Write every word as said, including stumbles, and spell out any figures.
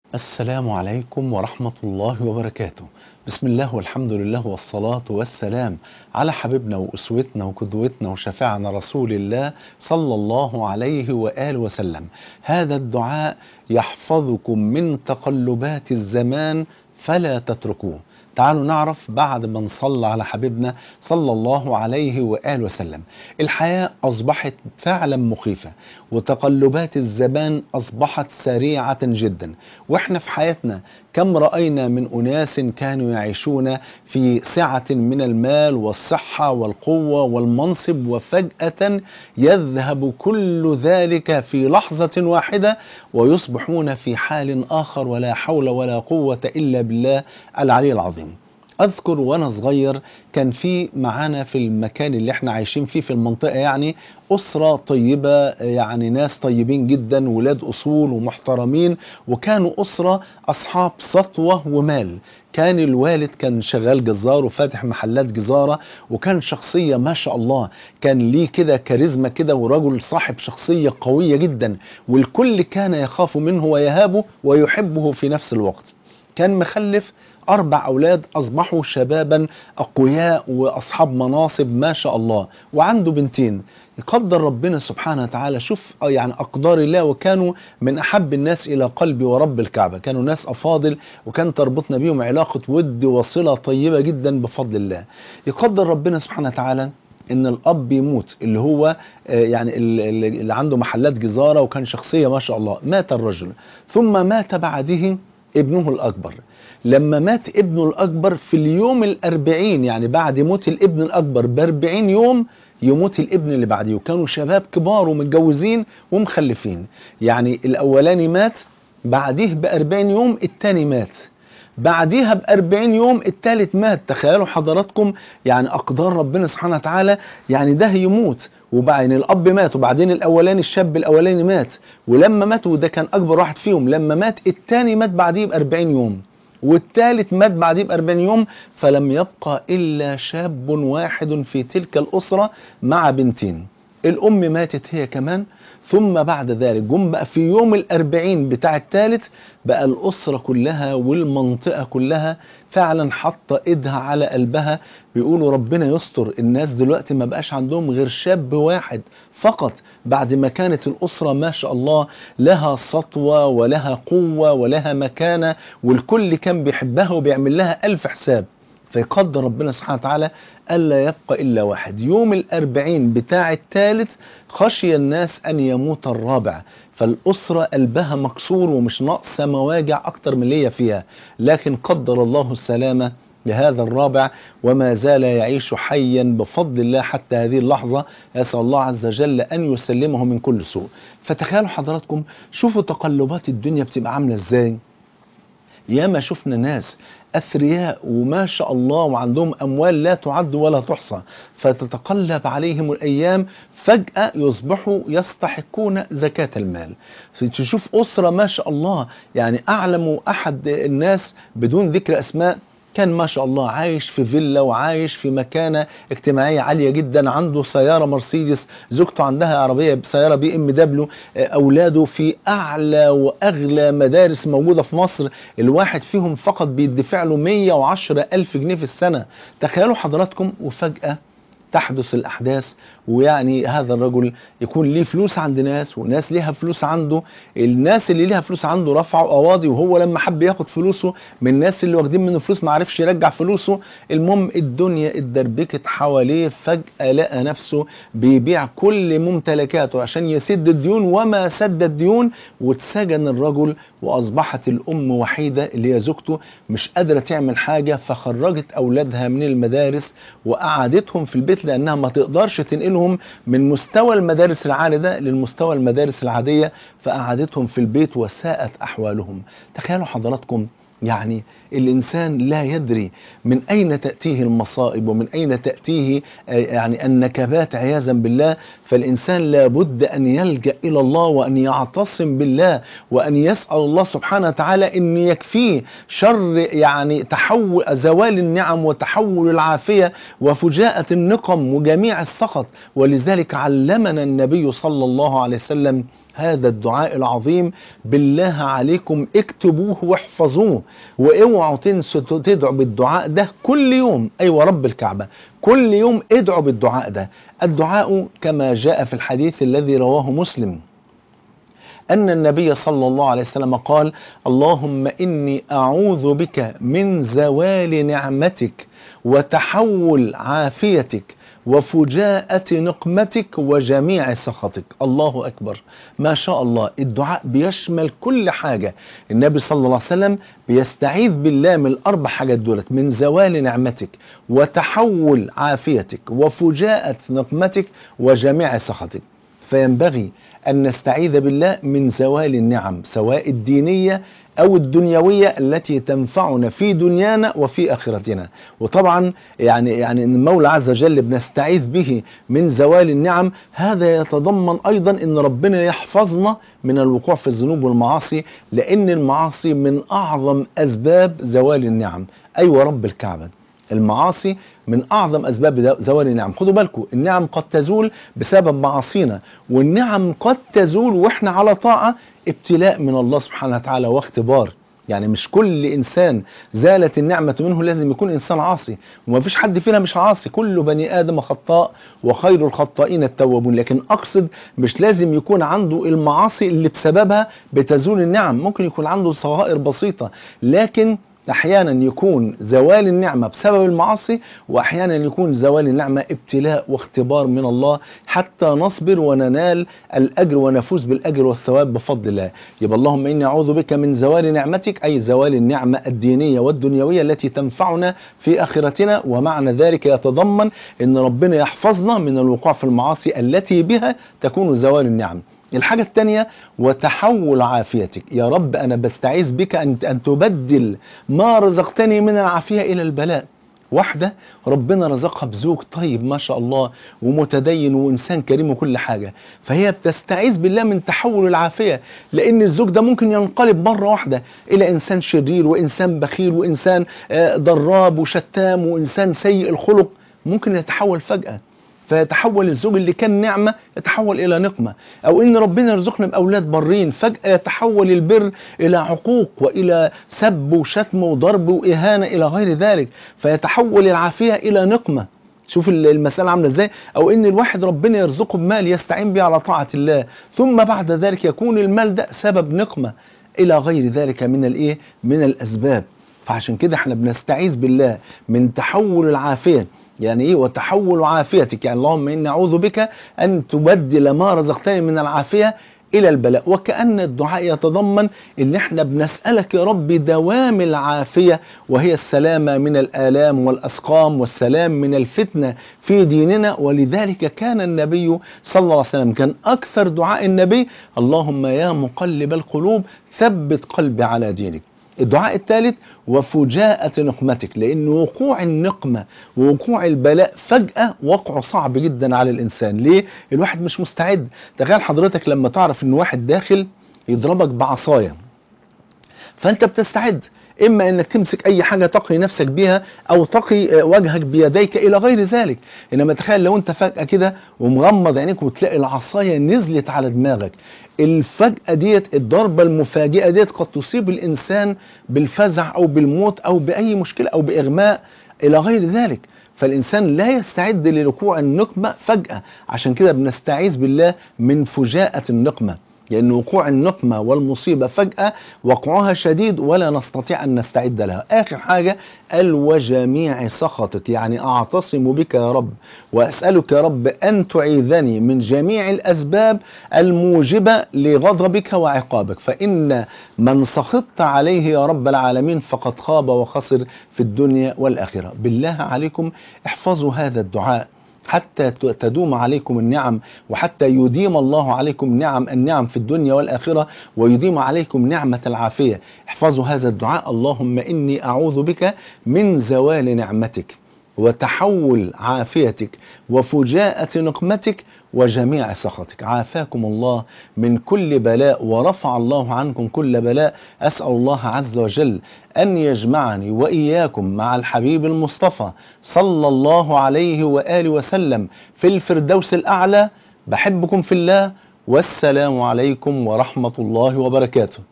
السلام عليكم ورحمة الله وبركاته. بسم الله والحمد لله والصلاة والسلام على حبيبنا وأسوتنا وقدوتنا وشفيعنا رسول الله صلى الله عليه وآله وسلم. هذا الدعاء يحفظكم من تقلبات الزمان فلا تتركوه. تعالوا نعرف بعد ما نصلى على حبيبنا صلى الله عليه وآله وسلم. الحياة أصبحت فعلا مخيفة، وتقلبات الزمان أصبحت سريعة جدا. وإحنا في حياتنا كم رأينا من أناس كانوا يعيشون في سعة من المال والصحة والقوة والمنصب، وفجأة يذهب كل ذلك في لحظة واحدة ويصبحون في حال آخر، ولا حول ولا قوة إلا بالله العلي العظيم. أذكر وأنا صغير كان في معانا في المكان اللي احنا عايشين فيه في المنطقة يعني أسرة طيبة، يعني ناس طيبين جدا، ولاد أصول ومحترمين، وكانوا أسرة أصحاب سطوة ومال. كان الوالد كان شغال جزار وفاتح محلات جزارة، وكان شخصية ما شاء الله، كان ليه كده كاريزما كده، ورجل صاحب شخصية قوية جدا، والكل كان يخاف منه ويهابه ويحبه في نفس الوقت. كان مخلف أربع أولاد أصبحوا شبابا أقوياء وأصحاب مناصب ما شاء الله، وعنده بنتين. يقدر ربنا سبحانه وتعالى، شوف يعني أقدار الله، وكانوا من أحب الناس إلى قلبي ورب الكعبة، كانوا ناس أفاضل، وكان تربطنا بيهم علاقة ود وصلة طيبة جدا بفضل الله. يقدر ربنا سبحانه وتعالى ان الاب يموت، اللي هو يعني اللي عنده محلات جزارة وكان شخصية ما شاء الله. مات الرجل، ثم مات بعده ابنه الأكبر. لما مات ابنه الأكبر في اليوم الأربعين، يعني بعد موت الابن الأكبر بأربعين يوم يموت الابن اللي بعديه، وكانوا شباب كبار ومتجوزين ومخلفين. يعني الأولاني مات، بعديه بأربعين يوم التاني مات، بعديها بأربعين يوم التالت مات. تخيلوا حضراتكم يعني أقدار ربنا سبحانه وتعالى، يعني ده يموت وبعدين الأب مات، وبعدين الأولاني الشاب الأولاني مات، ولما مات وده كان أكبر واحد فيهم، لما مات التاني مات بعديه بأربعين يوم، والثالث مات بعديه بأربعين يوم، فلم يبقى إلا شاب واحد في تلك الأسرة مع بنتين. الأم ماتت هي كمان، ثم بعد ذلك جم بقى في يوم الأربعين بتاع الثالث، بقى الأسرة كلها والمنطقة كلها فعلا حاطة إيدها على قلبها، بيقولوا ربنا يستر. الناس دلوقتي ما بقاش عندهم غير شاب واحد فقط، بعد ما كانت الأسرة ما شاء الله لها سطوة ولها قوة ولها مكانة، والكل كان بيحبها وبيعمل لها ألف حساب. فيقدر ربنا سبحانه وتعالى ألا يبقى إلا واحد. يوم الأربعين بتاع الثالث خشي الناس أن يموت الرابع، فالأسرة قلبها مكسور ومش ناقصة مواجع أكتر من اللي هي فيها، لكن قدر الله السلامة لهذا الرابع، وما زال يعيش حيا بفضل الله حتى هذه اللحظة. أسأل الله عز وجل أن يسلمه من كل سوء. فتخيلوا حضراتكم، شوفوا تقلبات الدنيا بتبقى عاملة إزاي. ياما شفنا ناس أثرياء وما شاء الله وعندهم أموال لا تعد ولا تحصى، فتتقلب عليهم الأيام، فجأة يصبحوا يستحقون زكاة المال. تشوف أسرة ما شاء الله، يعني أعلم أحد الناس بدون ذكر أسماء، كان ما شاء الله عايش في فيلا وعايش في مكانة اجتماعية عالية جدا، عنده سيارة مرسيدس، زوجته عندها عربية سيارة بي ام دبليو، أولاده في أعلى وأغلى مدارس موجودة في مصر، الواحد فيهم فقط بيدفع له مية وعشرة ألف جنيه في السنة. تخيلوا حضراتكم، وفجأة تحدث الأحداث، ويعني هذا الرجل يكون ليه فلوس عند ناس وناس ليها فلوس عنده. الناس اللي ليها فلوس عنده رفعوا قواضي، وهو لما حب ياخد فلوسه من الناس اللي واخدين منه فلوس ما عرفش يرجع فلوسه. المهم الدنيا اتدربكت حواليه، فجأة لقى نفسه بيبيع كل ممتلكاته عشان يسد الديون، وما سد الديون، واتسجن الرجل، وأصبحت الأم وحيدة اللي هي زوجته مش قادرة تعمل حاجة، فخرجت أولادها من المدارس وقعدتهم في البيت، لأنها ما تقدرش تنقلهم من مستوى المدارس العالي ده للمستوى المدارس العادية، فقعدتهم في البيت وساءت أحوالهم. تخيلوا حضراتكم، يعني الإنسان لا يدري من أين تأتيه المصائب ومن أين تأتيه يعني النكبات عياذا بالله. فالإنسان لابد أن يلجأ إلى الله وأن يعتصم بالله وأن يسأل الله سبحانه وتعالى أن يكفيه شر يعني تحول زوال النعم وتحول العافية وفجاءة النقم وجميع السخط. ولذلك علمنا النبي صلى الله عليه وسلم هذا الدعاء العظيم. بالله عليكم اكتبوه واحفظوه، واوعوا تنسوا تدعوا بالدعاء ده كل يوم. أيوة رب الكعبة، كل يوم ادعوا بالدعاء ده. الدعاء كما جاء في الحديث الذي رواه مسلم أن النبي صلى الله عليه وسلم قال: اللهم إني أعوذ بك من زوال نعمتك وتحول عافيتك وفجاءة نقمتك وجميع سخطك. الله أكبر، ما شاء الله. الدعاء بيشمل كل حاجة. النبي صلى الله عليه وسلم بيستعيذ بالله من الأربع حاجات دولت: من زوال نعمتك وتحول عافيتك وفجاءة نقمتك وجميع سخطك. فينبغي أن نستعيذ بالله من زوال النعم، سواء الدينية أو الدنيوية التي تنفعنا في دنيانا وفي آخرتنا. وطبعا يعني يعني المولى عز وجل بنستعيذ به من زوال النعم، هذا يتضمن أيضا أن ربنا يحفظنا من الوقوع في الذنوب والمعاصي، لأن المعاصي من أعظم أسباب زوال النعم. أيوة رب الكعبة، المعاصي من أعظم أسباب زوال النعم. خدوا بالكم، النعم قد تزول بسبب معاصينا، والنعم قد تزول وإحنا على طاعة، ابتلاء من الله سبحانه وتعالى واختبار. يعني مش كل إنسان زالت النعمة منه لازم يكون إنسان عاصي، وما فيش حد فينا مش عاصي، كل بني آدم خطاء وخير الخطائين التوابون. لكن أقصد مش لازم يكون عنده المعاصي اللي بسببها بتزول النعم، ممكن يكون عنده صغائر بسيطة، لكن أحيانا يكون زوال النعمة بسبب المعاصي، وأحيانا يكون زوال النعمة ابتلاء واختبار من الله حتى نصبر وننال الأجر ونفوز بالأجر والثواب بفضل الله. يبقى اللهم إني أعوذ بك من زوال نعمتك، أي زوال النعمة الدينية والدنيوية التي تنفعنا في آخرتنا. ومعنى ذلك يتضمن أن ربنا يحفظنا من الوقوع في المعاصي التي بها تكون زوال النعم. الحاجة الثانية: وتحول عافيتك. يا رب أنا بستعيذ بك أن أن تبدل ما رزقتني من العافية إلى البلاء. واحدة ربنا رزقها بزوج طيب ما شاء الله ومتدين وإنسان كريم وكل حاجة، فهي بتستعيذ بالله من تحول العافية، لأن الزوج ده ممكن ينقلب مرة واحدة إلى إنسان شرير وإنسان بخيل وإنسان ضراب وشتام وإنسان سيء الخلق، ممكن يتحول فجأة. فيتحول الزوج اللي كان نعمة يتحول إلى نقمة، أو إن ربنا يرزقنا بأولاد برين فجأة يتحول البر إلى عقوق وإلى سب وشتم وضرب وإهانة إلى غير ذلك، فيتحول العافية إلى نقمة. شوف المسألة عاملة إزاي. أو إن الواحد ربنا يرزقه بمال يستعين به على طاعة الله، ثم بعد ذلك يكون المال ده سبب نقمة إلى غير ذلك من الإيه؟ من الأسباب. فعشان كده احنا بنستعيذ بالله من تحول العافية. يعني ايه وتحول عافيتك؟ يعني اللهم إني أعوذ بك أن تبدل ما رزقتني من العافية إلى البلاء. وكأن الدعاء يتضمن إن احنا بنسألك يا رب دوام العافية، وهي السلامة من الآلام والأسقام والسلام من الفتنة في ديننا. ولذلك كان النبي صلى الله عليه وسلم كان أكثر دعاء النبي: اللهم يا مقلب القلوب ثبت قلبي على دينك. الدعاء الثالث: وفجاءة نقمتك، لأن وقوع النقمة ووقوع البلاء فجأة وقعه صعب جدا على الإنسان. ليه؟ الواحد مش مستعد. تخيل حضرتك لما تعرف إن واحد داخل يضربك بعصاية، فأنت بتستعد، إما أنك تمسك أي حاجة تقي نفسك بها أو تقي وجهك بيديك إلى غير ذلك. إنما تخيل لو أنت فجأة كده ومغمض عينيك وتلاقي العصاية نزلت على دماغك، الفجأة ديت، الضربة المفاجئة ديت قد تصيب الإنسان بالفزع أو بالموت أو بأي مشكلة أو بإغماء إلى غير ذلك. فالإنسان لا يستعد لوقوع النقمة فجأة. عشان كده بنستعيذ بالله من فجاءة النقمة، لأن وقوع النقمة والمصيبة فجأة وقعها شديد ولا نستطيع أن نستعد لها. آخر حاجة: قال وجميع سخطك، يعني أعتصم بك يا رب وأسألك يا رب أن تعيذني من جميع الأسباب الموجبة لغضبك وعقابك، فإن من سخطت عليه يا رب العالمين فقد خاب وخسر في الدنيا والآخرة. بالله عليكم احفظوا هذا الدعاء حتى تدوم عليكم النعم، وحتى يديم الله عليكم نعم النعم في الدنيا والآخرة، ويديم عليكم نعمة العافية. احفظوا هذا الدعاء: اللهم إني أعوذ بك من زوال نعمتك وتحول عافيتك وفجاءة نقمتك وجميع سخطك. عافاكم الله من كل بلاء ورفع الله عنكم كل بلاء. أسأل الله عز وجل أن يجمعني وإياكم مع الحبيب المصطفى صلى الله عليه وآله وسلم في الفردوس الأعلى. بحبكم في الله، والسلام عليكم ورحمة الله وبركاته.